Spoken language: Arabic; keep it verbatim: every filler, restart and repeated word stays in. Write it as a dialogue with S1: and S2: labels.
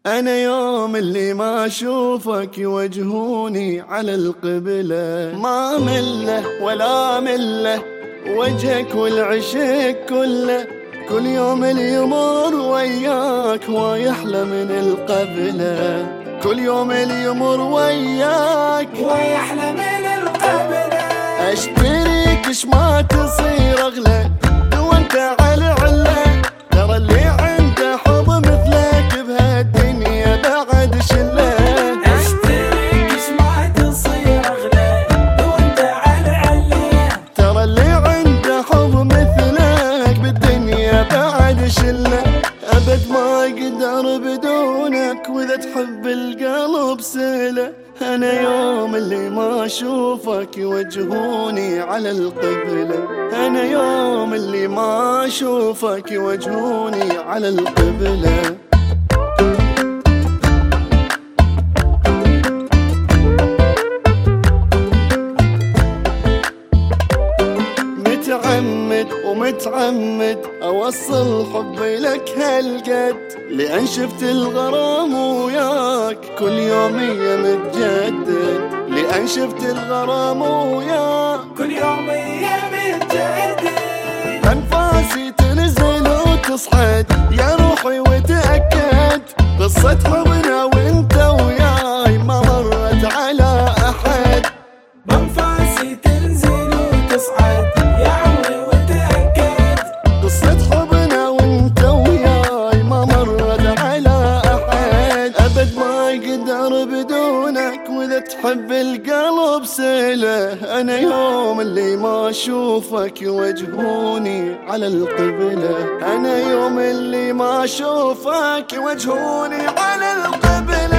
S1: أنا يوم اللي ما أشوفك يوجهوني على القبلة، ما مله ولا مله وجهك والعشق كله، كل يوم اللي يمر وياك ويحلى من القبلة، كل يوم اللي يمر وياك
S2: ويحلى من القبلة.
S1: أشتريك اش ما تصير أغلى وانت على علة، ترى اللي عنده حب مثلك بهالدنيا بعد شله.
S2: أشتريك اش ما تصير أغلى وانت على علة،
S1: ترى اللي عنده حب مثلك بالدنيا بعد شله. أبد ما أقدر بدونك وإذا تحب القلب سله. أنا يوم اللي ما أشوفك يوجهوني على القبلة، أنا يوم اللي ما أشوفك يوجهوني على القبلة. متعمد ومتعمد أوصل حبي لك هالقد، لأن شفت الغرام وياك كل يومية متجدد، لأن شفت الغرام وياك
S2: كل يومية متجدد.
S1: أنفاسي تنزل وتصعد يا روحي وتأكد، قصة حبنا وانت وياي ما مرت على أحد.
S2: بأنفاسي تنزل وتصعد يا عمري وتأكد،
S1: قصة حبنا وانت وياي ما مرت على أحد. أبد ما أقدر بدونك وإذا تحب القلب سله. أنا يوم اللي ما أشوفك يوجهوني على القبلة، أنا يوم اللي ما أشوفك يوجهوني على القبلة.